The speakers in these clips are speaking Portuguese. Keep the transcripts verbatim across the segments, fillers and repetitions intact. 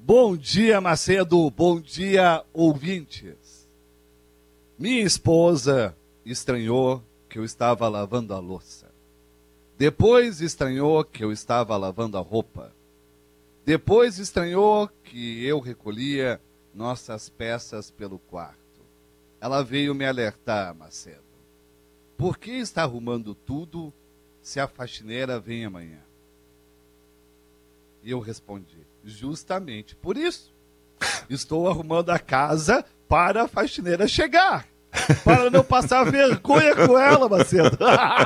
Bom dia, Macedo. Bom dia, ouvintes. Minha esposa estranhou que eu estava lavando a louça. Depois estranhou que eu estava lavando a roupa. Depois estranhou que eu recolhia nossas peças pelo quarto. Ela veio me alertar, Macedo. Por que está arrumando tudo se a faxineira vem amanhã? E eu respondi, justamente por isso. Estou arrumando a casa para a faxineira chegar. Para não passar vergonha com ela, Macedo.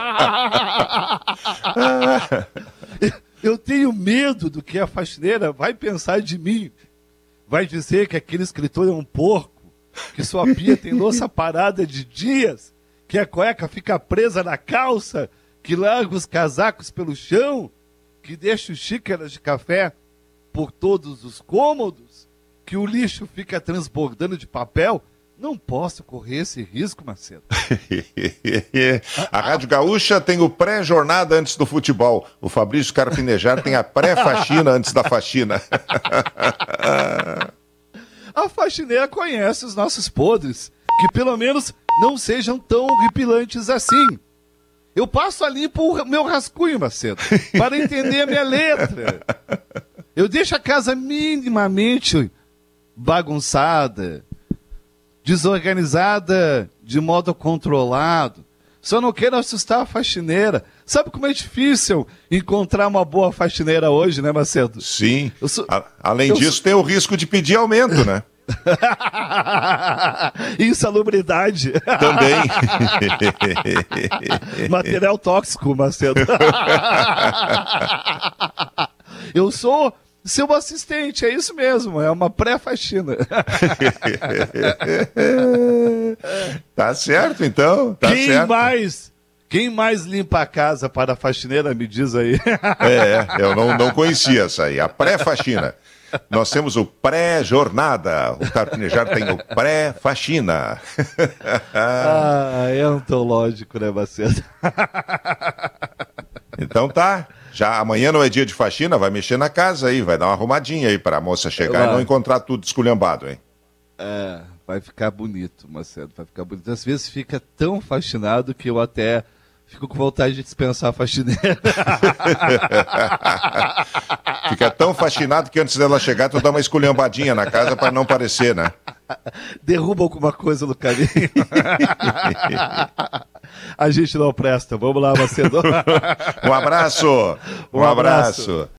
Eu tenho medo do que a faxineira vai pensar de mim. Vai dizer que aquele escritor é um porco, que sua pia tem louça parada de dias, que a cueca fica presa na calça, que larga os casacos pelo chão, que deixa xícaras de café por todos os cômodos, que o lixo fica transbordando de papel. Não posso correr esse risco, Macedo. A Rádio Gaúcha tem o pré-jornada antes do futebol. O Fabrício Carpinejar tem a pré-faxina antes da faxina. A faxineira conhece os nossos podres, que pelo menos não sejam tão horripilantes assim. Eu passo a limpo o meu rascunho, Macedo, para entender a minha letra. Eu deixo a casa minimamente bagunçada, desorganizada de modo controlado. Só não quero assustar a faxineira. Sabe como é difícil encontrar uma boa faxineira hoje, né, Macedo? Sim. Sou... A, além eu disso, sou... tem o risco de pedir aumento, né? Insalubridade. Também. Material tóxico, Macedo. Eu sou seu assistente, é isso mesmo, é uma pré-faxina. Tá certo, então. Tá Quem certo. mais? Quem mais limpa a casa para a faxineira, me diz aí. É, eu não, não conhecia essa aí, a pré-faxina. Nós temos o pré-jornada, o Carpinejar tem o pré-faxina. Ah, é antológico, né, Macedo? Então tá, já amanhã não é dia de faxina, vai mexer na casa aí, vai dar uma arrumadinha aí para a moça chegar vai. E não encontrar tudo esculhambado, hein? É, vai ficar bonito, Macedo, vai ficar bonito. Às vezes fica tão fascinado que eu até fico com vontade de dispensar a faxineira. Fica tão fascinado que antes dela chegar, tu dá uma esculhambadinha na casa para não parecer, né? Derruba alguma coisa no caminho. A gente não presta. Vamos lá, Macedo. Um abraço. Um, um abraço. abraço.